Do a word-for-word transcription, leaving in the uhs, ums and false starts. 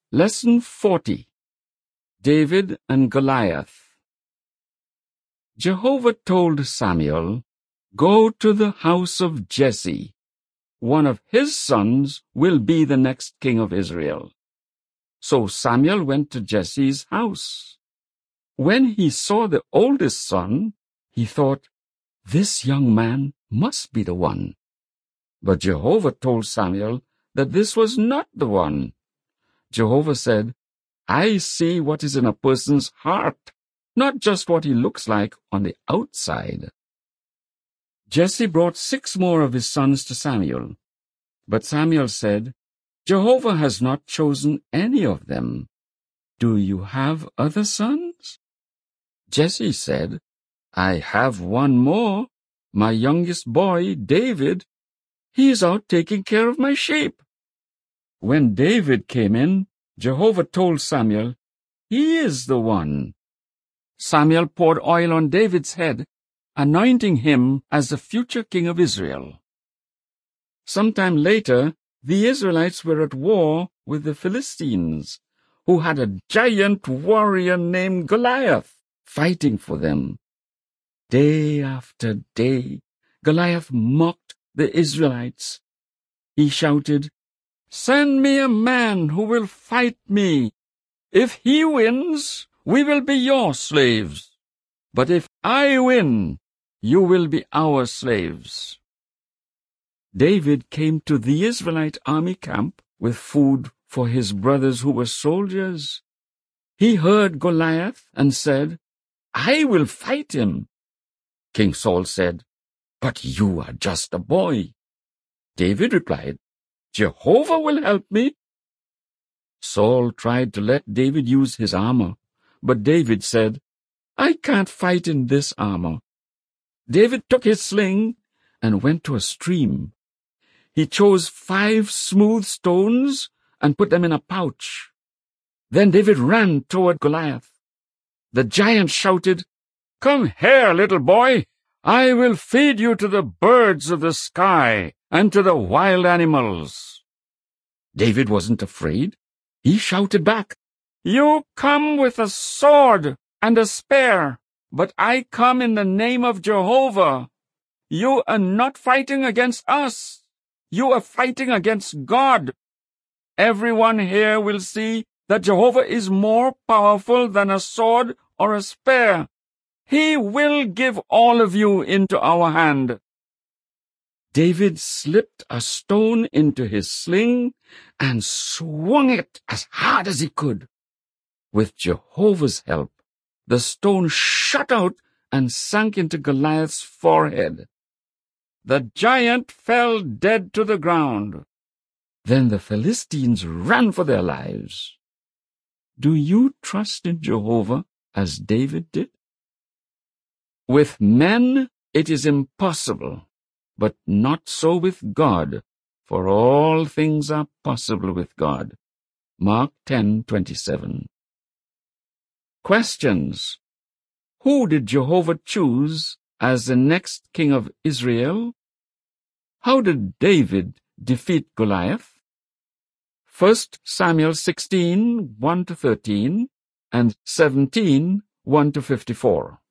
Lesson forty. David and Goliath. Jehovah told Samuel, "Go to the house of Jesse. One of his sons will be the next king of Israel." So Samuel went to Jesse's house. When he saw the oldest son, he thought, "This young man must be the one." But Jehovah told Samuel that this was not the one. Jehovah said, "I see what is in a person's heart, not just what he looks like on the outside." Jesse brought six more of his sons to Samuel. But Samuel said, "Jehovah has not chosen any of them. Do you have other sons?" Jesse said, "I have one more, my youngest boy, David. He is out taking care of my sheep." When David came in, Jehovah told Samuel, "He is the one." Samuel poured oil on David's head, anointing him as the future king of Israel. Sometime later, the Israelites were at war with the Philistines, who had a giant warrior named Goliath fighting for them. Day after day, Goliath mocked the Israelites. He shouted, "Send me a man who will fight me. If he wins, we will be your slaves. But if I win, you will be our slaves." David came to the Israelite army camp with food for his brothers who were soldiers. He heard Goliath and said, "I will fight him." King Saul said, "But you are just a boy." David replied, "Jehovah will help me." Saul tried to let David use his armor, but David said, "I can't fight in this armor." David took his sling and went to a stream. He chose five smooth stones and put them in a pouch. Then David ran toward Goliath. The giant shouted, "Come here, little boy. I will feed you to the birds of the sky and to the wild animals." David wasn't afraid. He shouted back, "You come with a sword and a spear, but I come in the name of Jehovah. You are not fighting against us. You are fighting against God. Everyone here will see that Jehovah is more powerful than a sword or a spear. He will give all of you into our hand." David slipped a stone into his sling and swung it as hard as he could. With Jehovah's help, the stone shot out and sank into Goliath's forehead. The giant fell dead to the ground. Then the Philistines ran for their lives. Do you trust in Jehovah as David did? With men it is impossible, but not so with God, for all things are possible with God. Mark ten twenty-seven. Questions. Who did Jehovah choose as the next king of Israel? How did David defeat Goliath? First Samuel sixteen one to thirteen and seventeen one to fifty-four.